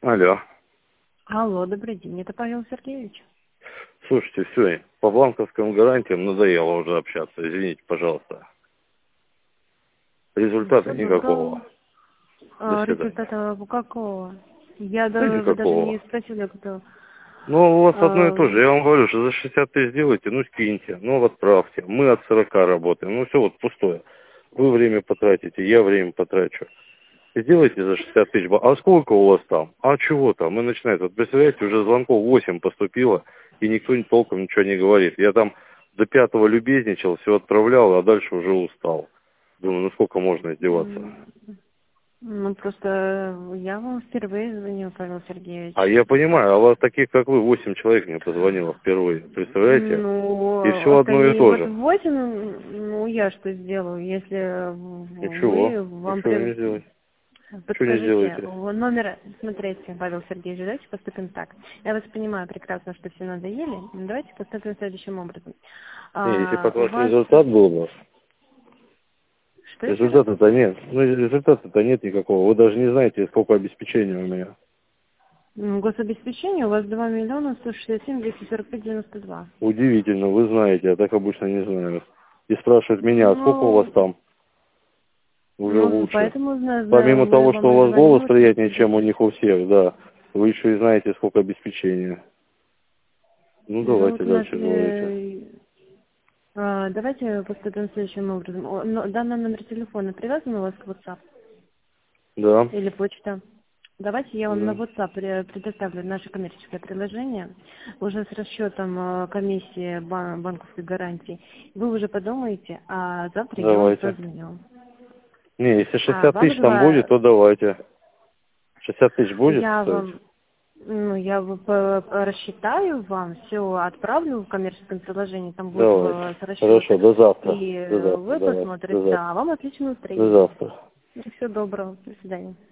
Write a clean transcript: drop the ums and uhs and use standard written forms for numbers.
Алло. Алло, добрый день, это Павел Сергеевич. Слушайте, все, по банковским гарантиям надоело уже общаться. Извините, пожалуйста. Результата Всё никакого. добро. До свидания. Результата какого? Я Да вы даже никакого. не спросили, кто. Ну, у вас одно и А, то же. Я вам говорю, что за 60 тысяч сделайте, ну скиньте, ну отправьте. Мы от 40 работаем. Ну все вот пустое. Вы время потратите, я время потрачу. Сделайте за 60 тысяч. А сколько у вас там? А чего там? И начинает. Вот представляете, уже звонков 8 поступило, и никто толком ничего не говорит. Я там до 5-го любезничал, все отправлял, а дальше уже устал. Думаю, ну сколько можно издеваться? Ну, просто я вам впервые звоню, Павел Сергеевич. А я понимаю, а вас таких, как вы, 8 человек мне позвонило впервые. Представляете? И Ну, все одно и остальные то вот же. 8, ну, я что сделаю, если Ничего. вы вам Ничего не сделать. Что не подскажите, сделаете? номер, смотрите, Павел Сергеевич, давайте поступим так. Я вас понимаю прекрасно, что все надоели, но давайте поступим следующим образом. Не, если бы У ваш вас... результат был бы, Что еще раз? результата-то нет. Ну, результата-то нет никакого. Вы даже не знаете, сколько обеспечения у меня. Гособеспечение у вас 2 миллиона 167 245 92. Удивительно, вы знаете, а так обычно не знают. И спрашивают меня, а сколько у вас Ну, там? Уже лучше. поэтому Помимо мы того, вам что и у вас голос звоним, чтобы приятнее, чем у них у всех, да, вы еще и знаете, сколько обеспечения. Ну, ну, давайте вот у нас... дальше говорите. давайте поступим следующим образом. Данный номер телефона привязан у вас к WhatsApp Да, или почта? Давайте я вам на да. WhatsApp предоставлю наше коммерческое приложение, уже с расчетом комиссии банковской гарантии. Вы уже подумаете, а завтра я вам Давайте. позвоню. Не, если 60 Вам тысяч там будет, желаю, то давайте. 60 тысяч будет я стоить? вам, рассчитаю вам, все отправлю в коммерческом приложении, там будет Давайте. с расчеты, Хорошо, до завтра. и До завтра, вы давай. До посмотрите, завтра. да, вам отличное До настроение. завтра. Всего доброго, до свидания.